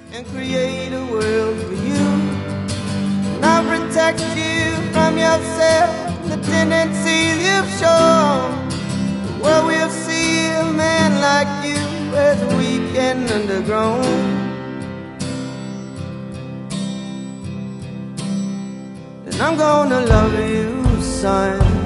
and create a world for you. And I'll protect you from yourself, the tendencies you've shown. The world will see a man like you as weak and undergrown. And I'm gonna love you, son.